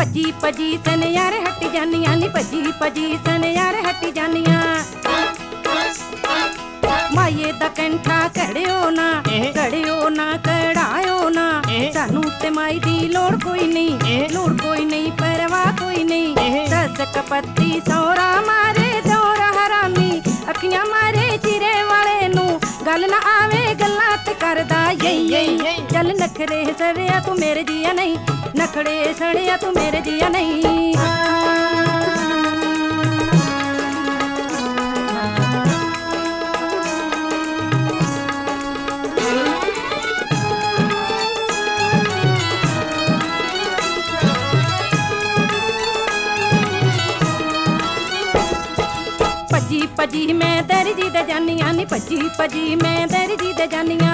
ਭੱਜੀ ਭੱਜੀ ਸਨਿਆਰੇ ਹੱਟੀ ਜਾਨੀਆਂ ਨੀ ਭੱਜੀ ਭੱਜੀ ਸਨਿਆਰੇ ਹੱਟੀ ਜਾਨੀਆਂ ਮਾਏ ਦਾ ਕੰਠਾ ਘੜਿਓ ਨਾ ਕੜਾਇਓ ਨਾ ਸਾਨੂੰ ਤੇ ਮਾਈ ਦੀ ਲੋੜ ਕੋਈ ਨਹੀਂ ਪਰਵਾਹ ਕੋਈ ਨਹੀਂ ਸੱਸ ਕਪੱਤੀ ਸੌਰਾ ਮਾਰੇ ਦੌਰ ਹਰਾਮੀ ਅੱਖੀਆਂ ਮਾਰੇ ਚਿਰੇ ਵਾਲੇ ਨੂੰ ਗੱਲ ਨਾ ਆਵੇ ਗੱਲਾਂ ਤੇ ਕਰਦਾ ਯਈ ਚੱਲ ਨਖਰੇ ਸੜਿਆ ਤੂੰ ਮੇਰੇ ਜੀਆ ਨਹੀਂ ਨਖੜੇ ਸੜਿਆ ਤੂੰ ਮੇਰੇ ਜੀਆ ਨਹੀਂ ਭੱਜੀ ਭੱਜੀ ਮੈਂ ਦਰਜੀ ਦੇ ਜਾਨੀਆਂ ਨੀ ਭੱਜੀ ਭੱਜੀ ਮੈਂ ਦਰਜੀ ਦੇ ਜਾਨੀਆਂ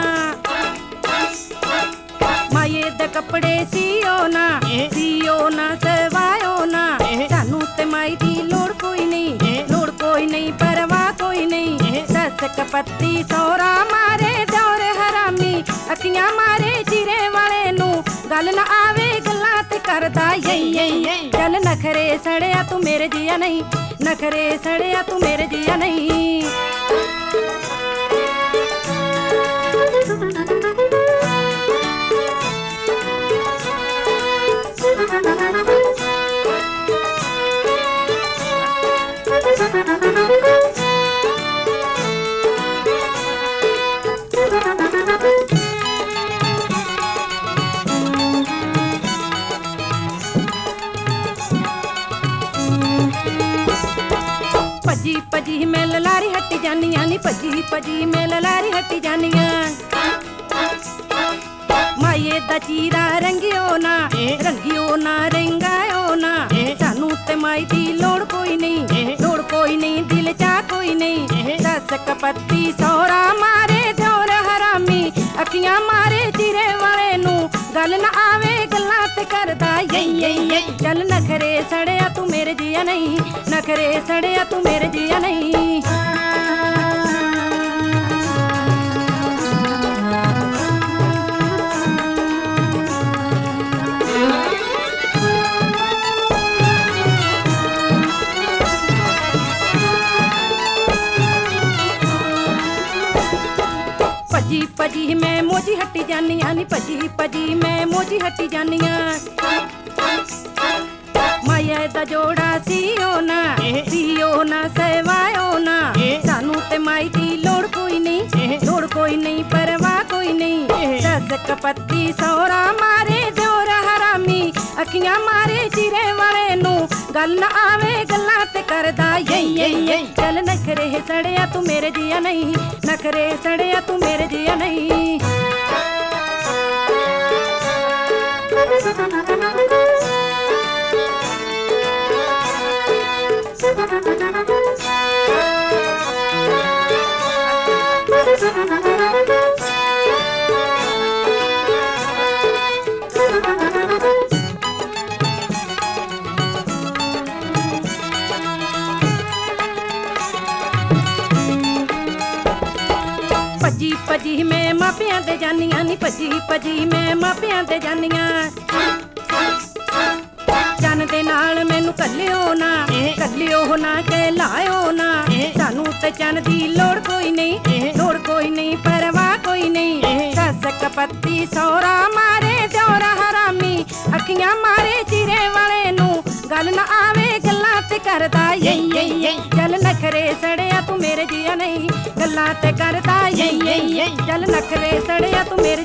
ਮਾਏ ਦੇ ਕੱਪੜੇ ਸੀਓ ਨਾ ਸਵਾਇਓ ਨਾ ਸਾਨੂੰ ਤੇ ਮਾਈ ਦੀ ਲੋੜ ਕੋਈ ਨਹੀਂ ਪਰਵਾਹ ਕੋਈ ਨਹੀਂ ਸੱਸ ਕਪੱਤੀ ਸੌਰਾ ਮਾਰੇ ਦੌਰ ਹਰਾਮੀ ਅੱਖੀਆਂ ਮਾਰੇ ਚਿਰੇ ਵਾਲੇ ਨੂੰ ਗੱਲ ਨਾ ਆਵੇ ਗੱਲਾਂ ਤੇ ਕਰਦਾ ਯਈ ਚੱਲ ਨਖਰੇ ਸੜਿਆ ਤੂੰ ਮੇਰੇ ਜੀਆ ਨਹੀਂ ਨਖਰੇ ਸੜਿਆ ਤੂੰ ਮੇਰੇ ਜੀਆ ਨਹੀਂ ਭੱਜੀ ਭੱਜੀ ਮੈਂ ਲਲਾਰੀ ਹੱਟੀ ਜਾਨੀਆਂ ਨੀ ਭੱਜੀ ਭੱਜੀ ਮੈਂ ਲਲਾਰੀ ਹੱਟੀ ਜਾਨੀਆਂ ਮਾਏ ਦਾ ਚੀਰਾ ਰੰਗਿਓ ਨਾ ਰੰਗਾਇਓ ਨਾ ਸਾਨੂੰ ਤੇ ਮਾਈ ਦੀ ਲੋੜ ਕੋਈ ਨਹੀਂ ਦਿਲ ਚਾ ਕੋਈ ਨਹੀਂ ਸੱਸ ਕਪੱਤੀ ਸੌਰਾ ਮਾਰੇ ਦੌਰ ਹਰਾਮੀ ਅੱਖੀਆਂ ਮਾਰੇ ਚਿਰੇ ਵਾਲੇ ਨੂੰ ਗੱਲ ਨਾ ਆਵੇ ਗੱਲਾਂ ਤੇ ਕਰਦਾ ਯਈ ਚੱਲ ਨਖਰੇ ਸੜਿਆ ਤੂੰ ਮੇਰੇ ਜੀਆ ਨਹੀਂ ਨਖਰੇ ਸੜਿਆ ਤੂੰ ਮੇਰੇ ਜੀਆ ਨਹੀਂ ਭੱਜੀ ਭੱਜੀ ਮੈਂ ਮੋਜੀ ਹੱਟੀ ਜਾਨੀਆਂ ਨੀ ਭੱਜੀ ਭੱਜੀ ਮੈਂ ਮੋਜੀ ਹੱਟੀ ਜਾਨੀਆਂ ਮਾਇਆ ਦਾ ਜੋੜਾ ਸੀਓ ਨਾ ਸਵਾਇਓ ਨਾ ਸਾਨੂੰ ਤੇ ਮਾਈ ਦੀ ਲੋੜ ਕੋਈ ਨਹੀਂ ਪਰਵਾਹ ਕੋਈ ਨਹੀਂ ਸੱਸ ਕਪੱਤੀ ਸੌਰਾ ਮਾਰੇ ਦਿਓਰ ਹਰਾਮੀ ਅੱਖੀਆਂ ਮਾਰੇ ਚਿਰੇ ਵਾਲੇ ਨੂੰ ਗੱਲ ਨਾ ਆਵੇ ਗੱਲਾਂ ਤੇ ਕਰਦਾ ਯਈ ਚੱਲ ਨਖਰੇ ਸੜਿਆ ਤੂੰ ਮੇਰੇ ਜੀਆ ਨਹੀਂ ਨਖਰੇ ਸੜਿਆ ਤੂੰ ਮੇਰੇ ਜੀਆ ਨਹੀਂ ਭੱਜੀ ਭੱਜੀ ਮੈਂ ਮਾਪਿਆਂ ਤੇ ਜਾਨੀਆਂ ਨੀ ਭੱਜੀ ਭੱਜੀ ਮੈਂ ਮਾਪਿਆਂ ਤੇ ਜਾਨੀਆਂ ਚੰਨ ਦੇ ਨਾਲ ਮੈਨੂੰ ਕੱਲਿਓ ਨਾ ਕਹਿਲਾਇਓ ਨਾ ਸਾਨੂੰ ਤੇ ਚੰਨ ਦੀ ਲੋੜ ਕੋਈ ਨਹੀਂ ਪਰਵਾਹ ਕੋਈ ਨਹੀਂ ਸੱਸ ਕਪੱਤੀ ਸੌਰਾ ਮਾਰੇ ਦਿਓਰ ਹਰਾਮੀ ਅੱਖੀਆਂ ਮਾਰੇ ਚਿਰੇ ਵਾਲੇ ਨੂੰ ਗੱਲ ਨਾ ਆਵੇ ਗੱਲਾਂ ਤੇ ਕਰਦਾ ਯਈ ਚੱਲ ਨਖਰੇ ਸੜਿਆ ਤੂੰ ਮੇਰੇ ਜੀਆ ਨਹੀਂ ਗੱਲਾਂ ਤੇ ਕਰਦਾ ਯਈ ਚੱਲ ਨਖਰੇ ਸੜਿਆ ਤੂੰ ਮੇਰੇ